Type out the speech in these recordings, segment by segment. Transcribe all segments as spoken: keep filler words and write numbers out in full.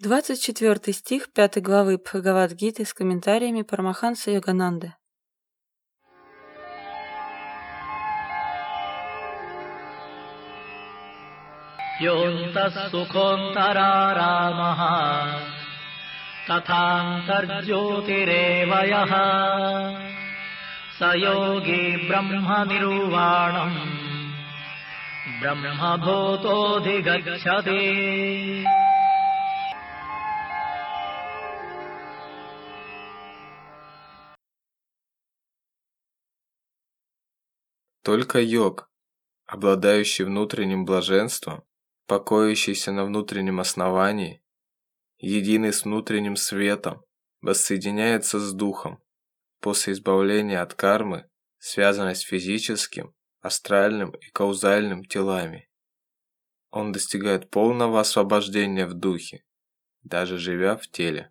двадцать четвёртый стих пятой главы Бхагавад-гиты с комментариями Парамаханса Йогананды. Йонтас суконтарарамаха татхантарджотиреваяха сайоги брахма нирванам брахмабхутодхигаччати. Только йог, обладающий внутренним блаженством, покоящийся на внутреннем основании, единый с внутренним светом, воссоединяется с духом после избавления от кармы, связанной с физическим, астральным и каузальным телами. Он достигает полного освобождения в духе, даже живя в теле.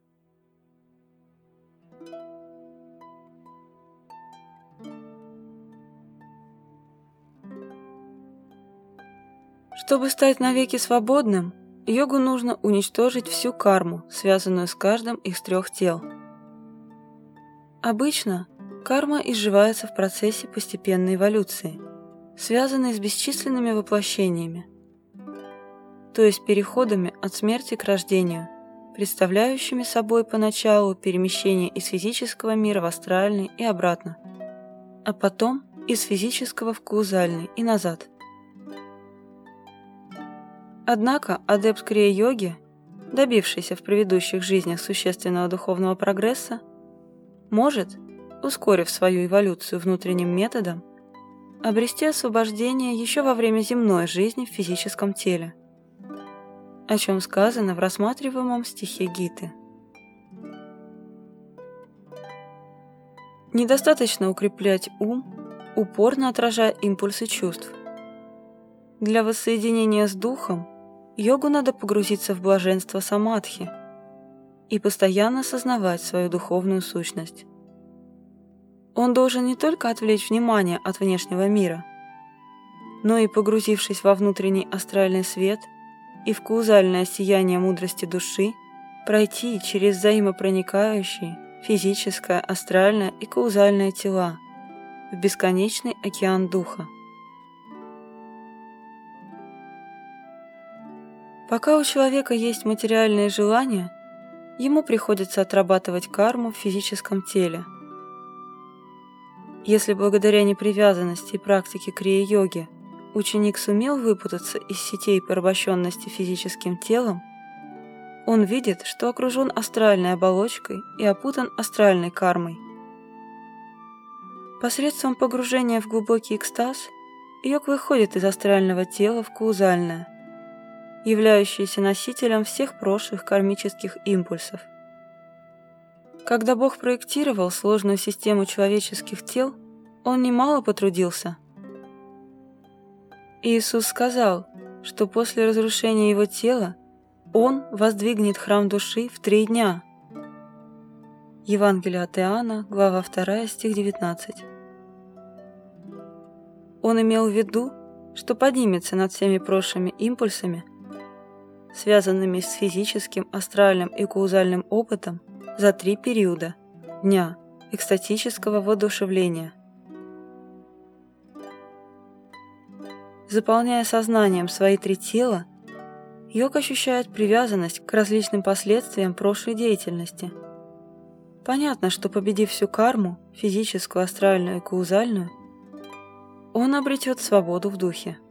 Чтобы стать навеки свободным, йогу нужно уничтожить всю карму, связанную с каждым из трех тел. Обычно карма изживается в процессе постепенной эволюции, связанной с бесчисленными воплощениями, то есть переходами от смерти к рождению, представляющими собой поначалу перемещение из физического мира в астральный и обратно, а потом из физического в каузальный и назад. Однако адепт крия-йоги, добившийся в предыдущих жизнях существенного духовного прогресса, может, ускорив свою эволюцию внутренним методом, обрести освобождение еще во время земной жизни в физическом теле, о чем сказано в рассматриваемом стихе Гиты. Недостаточно укреплять ум, упорно отражая импульсы чувств. Для воссоединения с духом йогу надо погрузиться в блаженство самадхи и постоянно сознавать свою духовную сущность. Он должен не только отвлечь внимание от внешнего мира, но и, погрузившись во внутренний астральный свет и в каузальное сияние мудрости души, пройти через взаимопроникающие физическое, астральное и каузальное тела в бесконечный океан духа. Пока у человека есть материальные желания, ему приходится отрабатывать карму в физическом теле. Если благодаря непривязанности и практике крия-йоги ученик сумел выпутаться из сетей порабощенности физическим телом, он видит, что окружен астральной оболочкой и опутан астральной кармой. Посредством погружения в глубокий экстаз йог выходит из астрального тела в каузальное, являющийся носителем всех прошлых кармических импульсов. Когда Бог проектировал сложную систему человеческих тел, Он немало потрудился. Иисус сказал, что после разрушения Его тела Он воздвигнет храм души в три дня. Евангелие от Иоанна, глава вторая, стих девятнадцать. Он имел в виду, что поднимется над всеми прошлыми импульсами, связанными с физическим, астральным и каузальным опытом, за три периода дня экстатического воодушевления. Заполняя сознанием свои три тела, йог ощущает привязанность к различным последствиям прошлой деятельности. Понятно, что победив всю карму, физическую, астральную и каузальную, он обретет свободу в духе.